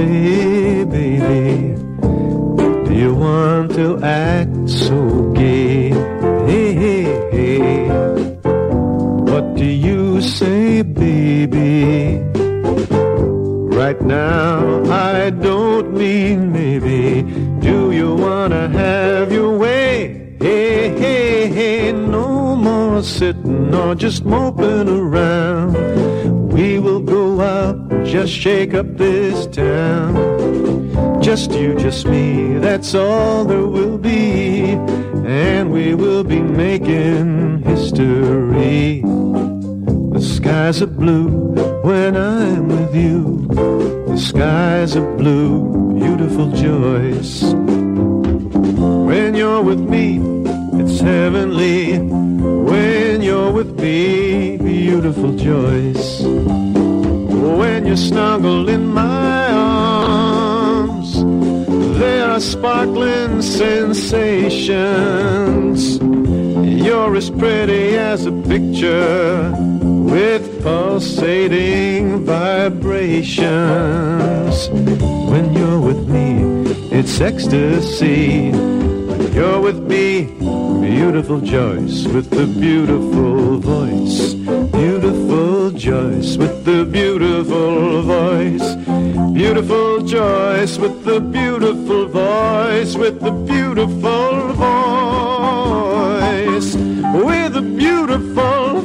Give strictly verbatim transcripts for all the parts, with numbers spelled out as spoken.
say, baby? Do you want to act so gay? Hey, hey, hey. What do you say, baby? Right now, I don't mean maybe. Do you wanna have your way? Hey, hey, hey, no more sitting or just moping around. We will go out, just shake up this town. Just you, just me, that's all there will be. And we will be making history. The skies are blue when I'm with you. The skies are blue, beautiful Joyce. When you're with me, it's heavenly. When you're with me, beautiful Joyce. When you snuggle in my arms, there are sparkling sensations. You're as pretty as a picture with pulsating vibrations. When you're with me, it's ecstasy. When you're with me, beautiful Joyce with the beautiful voice. Beautiful Joyce with the beautiful voice. Beautiful Joyce with the beautiful voice. With the beautiful voice. With the beautiful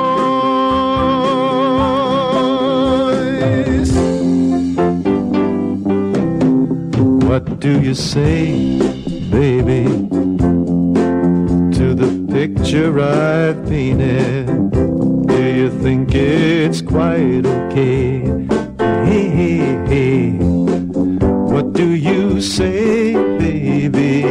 voice. What do you say, baby, to the picture I've painted? Do you think it's quite okay? Hey, hey, hey. What do you say, baby?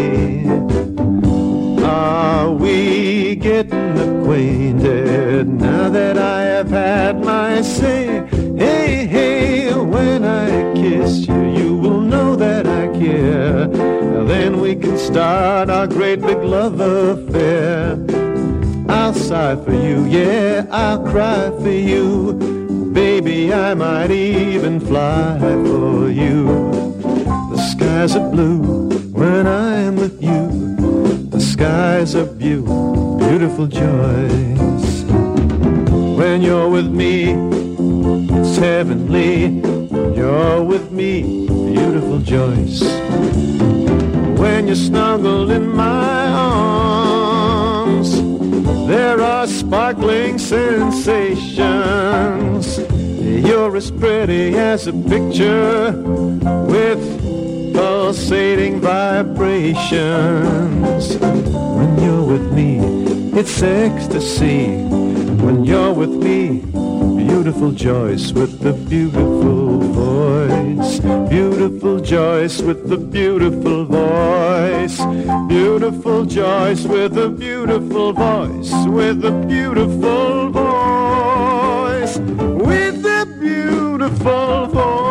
Are we getting acquainted now that I have had my say? Hey, hey, when I kiss you, you will know that I care. Then we can start our great big love affair. I'll sigh for you, yeah, I'll cry for you. Baby, I might even fly for you. The skies are blue when I'm with you. The skies are blue, beautiful Joyce. When you're with me, it's heavenly. When you're with me, beautiful Joyce. When you snuggle in my arms, there are sparkling sensations. You're as pretty as a picture with pulsating vibrations. When you're with me, it's ecstasy. When you're with me, beautiful Joyce with the beautiful voice. Beautiful Joyce with the beautiful voice. Beautiful Joyce with the beautiful voice. With the beautiful voice. With the beautiful voice.